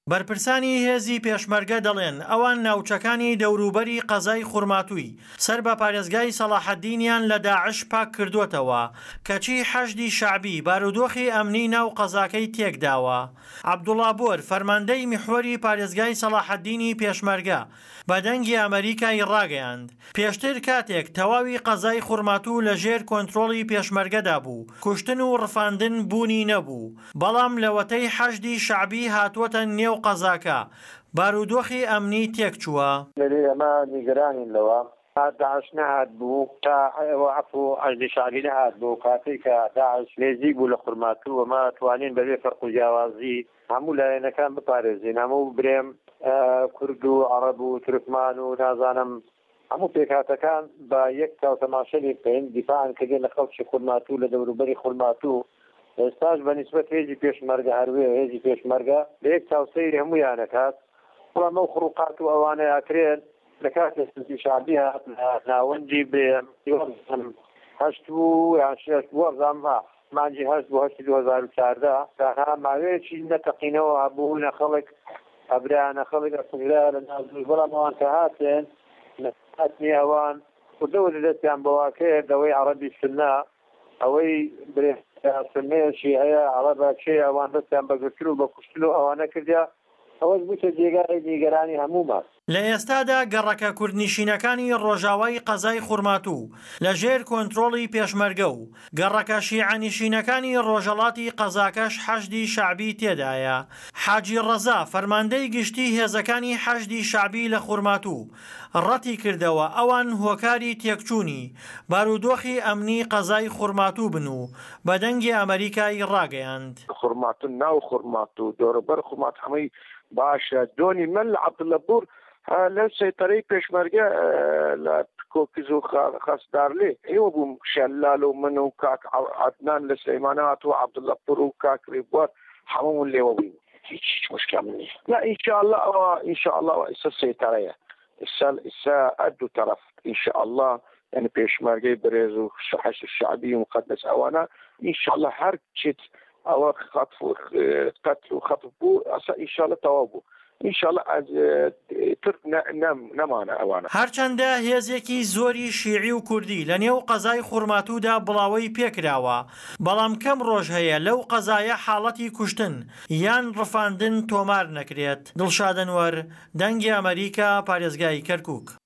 بەرپرسانی هێزی پێشمەرگە دەڵێن ئەوان ناوچەکانی دەوروبەری قەزای خوڕماتووی سەر بە پارێزگای سەلاحەددینیان لە داعش پاک کردووەتەوە کەچی حەشدی شەعبی بارودۆخی ئەمنی ناو قەزاکەی تێکداوە. عەبدوڵڵا بۆر فەرماندەی میحوەری پارێزگای سەلاحەددینی پێشمەرگە بە دەنگی ئەمریکای ڕاگەیاند پێشتر کاتێک تەواوی قەزای خوڕماتوو لە ژێر کۆنتڕۆڵی پێشمەرگەدا بوو کوشتن و ڕفاندن بوونی نەبوو، بەڵام لەوەتەی حەشدی شەعبی هاتووەتە نێو قەزاکە بارودۆخی ئەمنی تێکچووە. لەوێ ئەمە نیگەرانین لەوە داعش نەهات بوو تا عەفو حەشدی شەعبی نەهات بوو کاتێک کە داعش نێزیک بوو لە خوڕماتوو ئەمە توانین بەبێ فەرق و جیاوازی هەموو لایەنەکان بپارێزین هەموو برێم کورد و عەرەب و تورکمان و نازانم هەموو پێکهاتەکان بە یەک تاوتەماشەی بکەین دیفاعان کردین لە خەڵکی خوڕماتوو لە دەوروبەری خوڕماتوو. ئێستاش بەنسبەت هێزی پێشمەرگە هەروێ هێزی پێشمەرگە لە یەک چاوسەیری هەموویان دەکات بەڵام ئەو خڕوقات و ئەوانەیە ئاکرێن لە کاتێک حەشدی شەعبی هات ناوەندی هەشت بوو یان شێش بوو ئەزانما مانجی هەشت بوو هەشتی 2014 داها ماوەیەکی نەتەقینەوە هەبوونە خەڵک ئەبرانە خەڵک ئەسوگرا لە ناوزوو بەڵام ئەوان کە هاتێن هاتنی ئەوان خودەوە دەستیان بەواکەیە دەوەی عەرەبی سنە ئەوەی سنەیەشی هەیە عەرەبە چێ ئەوان دەستیان بەگرتن و بە کوشتن و ئەوانە کردیا ئەوەش بووتە جێگای نیگەرانی هەمومان. لە ئێستادا گەڕەکە کوردنشینەکانی ڕۆژاوای قەزای خوڕماتوو لە ژێر کۆنتڕۆڵی پێشمەرگە و گەڕەکە شیعەنشینەکانی ڕۆژهەڵاتی قەزاکەش حەشدی شەعبی تێدایە. حاجی ڕەزا فەرماندەی گشتی هێزەکانی حەشدی شەعبی لە خوڕماتوو ڕەتی کردەوە ئەوان هۆکاری تێکچوونی بارودۆخی ئەمنی قەزای خوڕماتوو بن و بە دەنگی ئەمریکای ڕاگەیاند. خوڕماتوو ناو خوڕماتوو دۆرەبەر خوڕمات هەمووی باشە دۆنی من لە عەبدوڵڵا بۆر لە سەیطرەی پێشمەرگە لە کۆکز و خەسدار لێ ئێوە بووم شەلال و من و کاک عەدنان لە سلەیمانات و عەبدوڵڵا بۆر و کاک ڕێبوار هەموومون لێوە بووین هیچ مشکل نییە. لا ئینشاءالله ئەوە ئینشاءالله ئێستا سەیطرەیە ئێستا ئەد و تەرەف ئینشاءالله یعنی پێشمەرگەی بەرێز و حەشد شەعبی و مقەدەس ئەوانە ئینشاءالله هەر چیت ئەوە قەتل و خەطف بوو ئەسا ئینشاءالله تەواو بوو ئینشاءالله ترک نەمانە ئەوانە. هەرچەندە هێزێکی زۆری شیعی و کوردی لە نێو قەزای خوڕماتوودا بڵاوی پێکراوە بەڵام کەم ڕۆژ هەیە لەو قەزایە حاڵەتی کوشتن یان ڕفاندن تۆمار نەکرێت. دڵشاد ئەنوەر، دەنگی ئەمریکا، پارێزگای کەرکووک.